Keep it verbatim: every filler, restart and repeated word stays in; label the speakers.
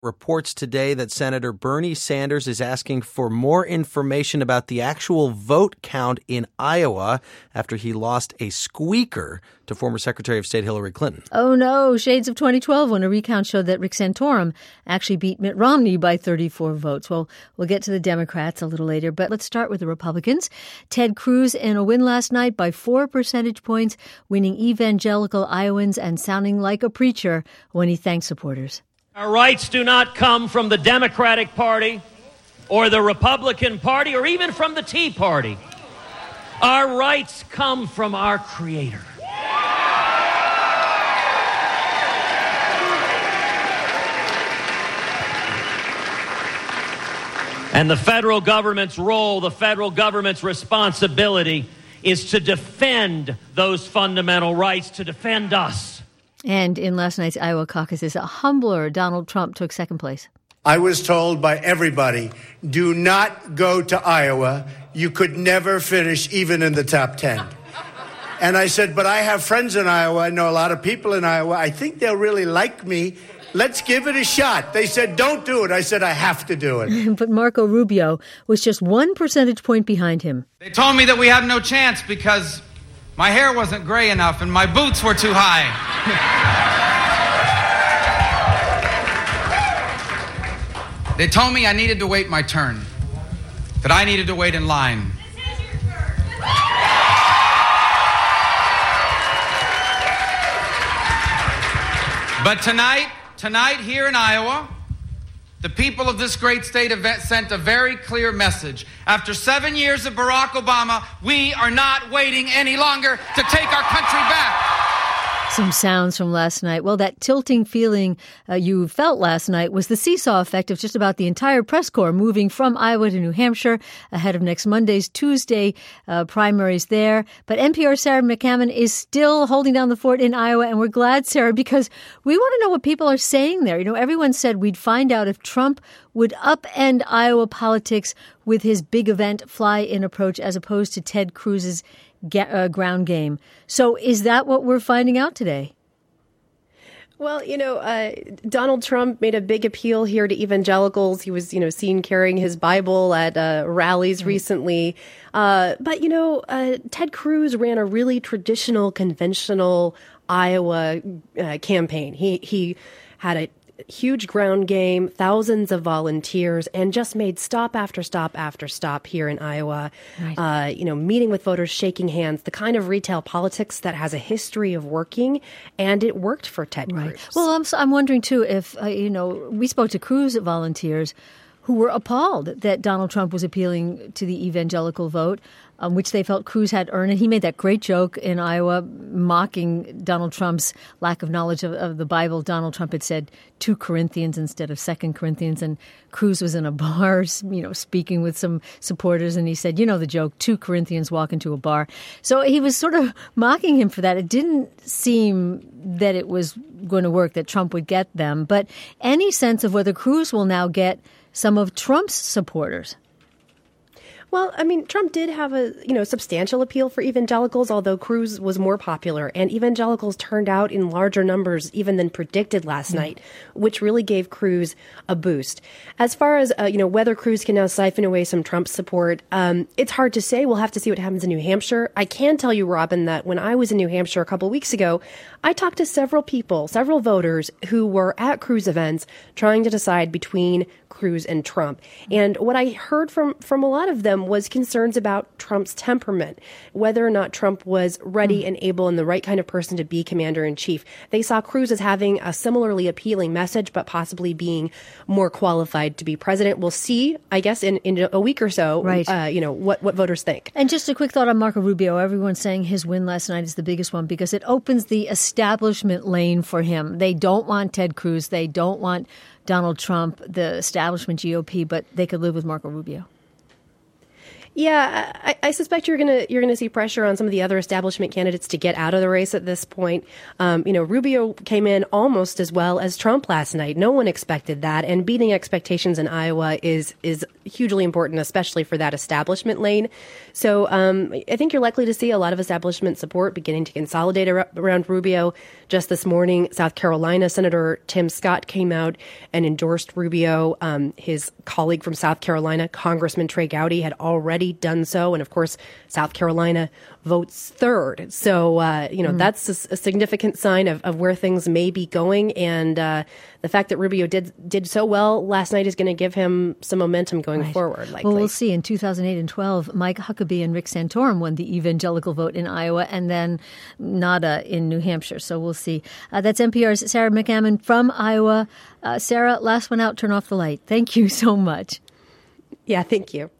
Speaker 1: reports today that Senator Bernie Sanders is asking for more information about the actual vote count in Iowa after he lost a squeaker to former Secretary of State Hillary Clinton.
Speaker 2: Oh, no. Shades of twenty twelve when a recount showed that Rick Santorum actually beat Mitt Romney by thirty-four votes. Well, we'll get to the Democrats a little later, but let's start with the Republicans. Ted Cruz in a win last night by four percentage points, winning evangelical Iowans and sounding like a preacher when he thanked supporters.
Speaker 3: Our rights do not come from the Democratic Party or the Republican Party or even from the Tea Party. Our rights come from our Creator. And the federal government's role, the federal government's responsibility is to defend those fundamental rights, to defend us.
Speaker 2: And in last night's Iowa caucuses, a humbler Donald Trump took second place.
Speaker 4: I was told by everybody, do not go to Iowa. You could never finish even in the top ten. And I said, but I have friends in Iowa. I know a lot of people in Iowa. I think they'll really like me. Let's give it a shot. They said, don't do it. I said, I have to do it.
Speaker 2: But Marco Rubio was just one percentage point behind him.
Speaker 5: They told me that we have no chance because my hair wasn't gray enough and my boots were too high. They told me I needed to wait my turn, that I needed to wait in line.
Speaker 6: This is your turn.
Speaker 5: But tonight, tonight here in Iowa, the people of this great state have sent a very clear message. After seven years of Barack Obama, we are not waiting any longer to take our country back.
Speaker 2: Some sounds from last night. Well, that tilting feeling uh, you felt last night was the seesaw effect of just about the entire press corps moving from Iowa to New Hampshire ahead of next Monday's Tuesday uh, primaries there. But N P R's Sarah McCammon is still holding down the fort in Iowa, and we're glad, Sarah, because we want to know what people are saying there. You know, everyone said we'd find out if Trump would upend Iowa politics with his big event fly-in approach as opposed to Ted Cruz's Get, uh, ground game. So is that what we're finding out today?
Speaker 7: Well, you know, uh, Donald Trump made a big appeal here to evangelicals. He was, you know, seen carrying his Bible at uh, rallies recently. Uh, but, you know, uh, Ted Cruz ran a really traditional, conventional Iowa uh, campaign. He he had a huge ground game, thousands of volunteers, and just made stop after stop after stop here in Iowa. Right. Uh, you know, meeting with voters, shaking hands, the kind of retail politics that has a history of working, and it worked for Ted
Speaker 2: right.
Speaker 7: Cruz.
Speaker 2: Well, I'm I'm wondering too if uh, you know we spoke to Cruz volunteers who were appalled that Donald Trump was appealing to the evangelical vote, um, which they felt Cruz had earned. And he made that great joke in Iowa mocking Donald Trump's lack of knowledge of, of the Bible. Donald Trump had said two Corinthians instead of Second Corinthians. And Cruz was in a bar, you know, speaking with some supporters. And he said, you know, the joke, two Corinthians walk into a bar. So he was sort of mocking him for that. It didn't seem that it was going to work, that Trump would get them. But any sense of whether Cruz will now get some of Trump's supporters?
Speaker 7: Well, I mean, Trump did have a, you know, substantial appeal for evangelicals, although Cruz was more popular. And evangelicals turned out in larger numbers even than predicted last mm. night, which really gave Cruz a boost. As far as, uh, you know, whether Cruz can now siphon away some Trump support, um, it's hard to say. We'll have to see what happens in New Hampshire. I can tell you, Robin, that when I was in New Hampshire a couple of weeks ago, I talked to several people, several voters who were at Cruz events trying to decide between Cruz and Trump. And what I heard from, from a lot of them was concerns about Trump's temperament, whether or not Trump was ready mm. and able and the right kind of person to be commander-in-chief. They saw Cruz as having a similarly appealing message, but possibly being more qualified to be president. We'll see, I guess, in, in a week or so,
Speaker 2: right.
Speaker 7: uh, you know, what, what voters think.
Speaker 2: And just a quick thought on Marco Rubio. Everyone's saying his win last night is the biggest one because it opens the establishment lane for him. They don't want Ted Cruz. They don't want Donald Trump, the establishment G O P, but they could live with Marco Rubio.
Speaker 7: Yeah, I, I suspect you're gonna you're gonna see pressure on some of the other establishment candidates to get out of the race at this point. Um, you know, Rubio came in almost as well as Trump last night. No one expected that, and beating expectations in Iowa is is hugely important, especially for that establishment lane. So um, I think you're likely to see a lot of establishment support beginning to consolidate ar- around Rubio. Just this morning, South Carolina Senator Tim Scott came out and endorsed Rubio. Um, his colleague from South Carolina, Congressman Trey Gowdy, had already done so. And of course, South Carolina votes third. So, uh, you know, mm. that's a, a significant sign of, of where things may be going. And uh, the fact that Rubio did did so well last night is going to give him some momentum going
Speaker 2: right.
Speaker 7: forward, likely.
Speaker 2: Well, we'll see. In two thousand eight and twelve, Mike Huckabee and Rick Santorum won the evangelical vote in Iowa, and then nada in New Hampshire. So we'll see. Uh, that's N P R's Sarah McCammon from Iowa. Uh, Sarah, last one out, turn off the light. Thank you so much.
Speaker 7: Yeah, thank you.